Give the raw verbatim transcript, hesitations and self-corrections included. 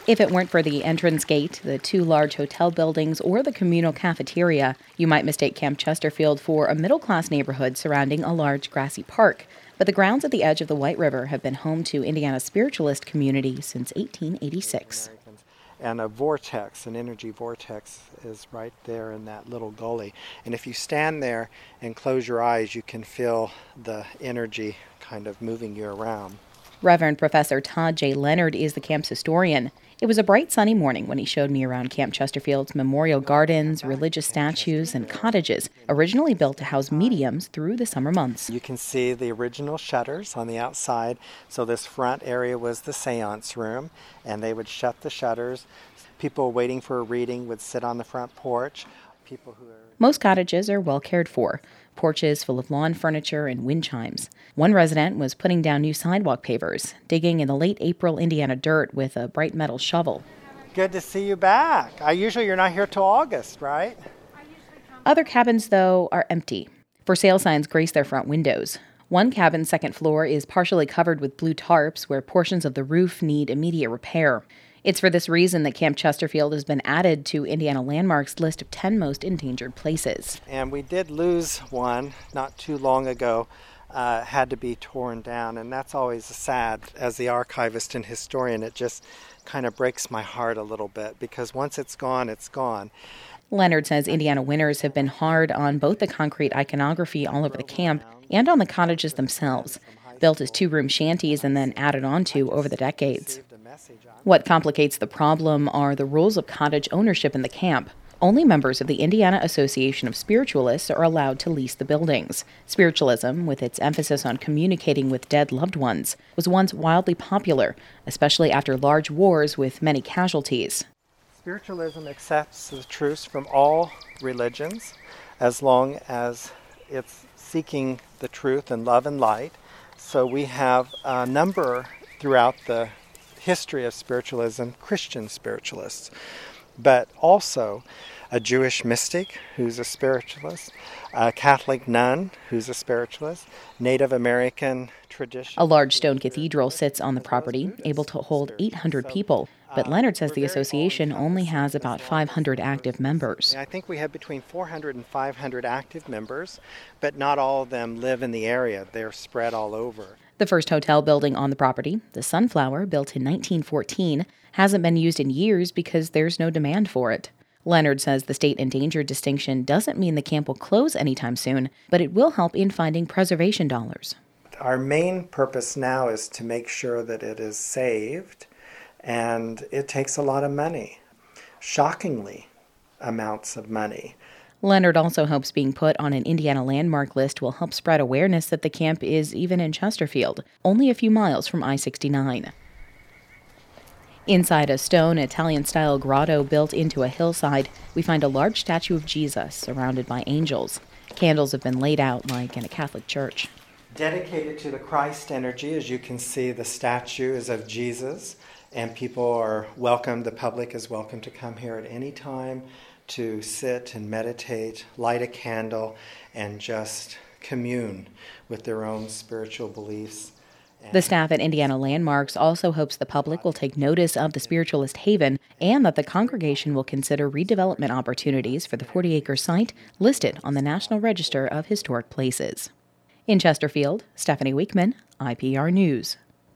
If it weren't for the entrance gate, the two large hotel buildings, or the communal cafeteria, you might mistake Camp Chesterfield for a middle-class neighborhood surrounding a large grassy park. But the grounds at the edge of the White River have been home to Indiana's spiritualist community since eighteen eighty-six. And a vortex, an energy vortex, is right there in that little gully. And if you stand there and close your eyes, you can feel the energy kind of moving you around. Reverend Professor Todd J. Leonard is the camp's historian. It was a bright sunny morning when he showed me around Camp Chesterfield's memorial gardens, religious statues, and cottages, originally built to house mediums through the summer months. You can see the original shutters on the outside. So this front area was the seance room, and they would shut the shutters. People waiting for a reading would sit on the front porch. People who are Most cottages are well cared for. Porches full of lawn furniture and wind chimes. One resident was putting down new sidewalk pavers, digging in the late April Indiana dirt with a bright metal shovel. Good to see you back. I usually you're not here till August, right? Other cabins, though, are empty. For sale signs grace their front windows. One cabin's second floor is partially covered with blue tarps where portions of the roof need immediate repair. It's for this reason that Camp Chesterfield has been added to Indiana Landmark's list of ten most endangered places. And we did lose one not too long ago, uh, had to be torn down, and that's always sad. As the archivist and historian, it just kind of breaks my heart a little bit, because once it's gone, it's gone. Leonard says Indiana winters have been hard on both the concrete iconography all over the camp and on the cottages themselves, built as two-room shanties and then added onto over the decades. What complicates the problem are the rules of cottage ownership in the camp. Only members of the Indiana Association of Spiritualists are allowed to lease the buildings. Spiritualism, with its emphasis on communicating with dead loved ones, was once wildly popular, especially after large wars with many casualties. Spiritualism accepts the truths from all religions as long as it's seeking the truth and love and light. So we have a number throughout the history of spiritualism, Christian spiritualists, but also a Jewish mystic who's a spiritualist, a Catholic nun who's a spiritualist, Native American tradition. A large stone cathedral sits on the property, able to hold eight hundred people, but Leonard says the association only has about five hundred active members. I think we have between four hundred and five hundred active members, but not all of them live in the area. They're spread all over. The first hotel building on the property, the Sunflower, built in nineteen fourteen, hasn't been used in years because there's no demand for it. Leonard says the state endangered distinction doesn't mean the camp will close anytime soon, but it will help in finding preservation dollars. Our main purpose now is to make sure that it is saved, and it takes a lot of money, shockingly amounts of money. Leonard also hopes being put on an Indiana landmark list will help spread awareness that the camp is even in Chesterfield, only a few miles from I sixty-nine. Inside a stone Italian-style grotto built into a hillside, we find a large statue of Jesus surrounded by angels. Candles have been laid out like in a Catholic church. Dedicated to the Christ energy, as you can see, the statue is of Jesus, and people are welcome, the public is welcome to come here at any time to sit and meditate, light a candle, and just commune with their own spiritual beliefs. The staff at Indiana Landmarks also hopes the public will take notice of the spiritualist haven and that the congregation will consider redevelopment opportunities for the forty-acre site listed on the National Register of Historic Places. In Chesterfield, Stephanie Weekman, I P R News.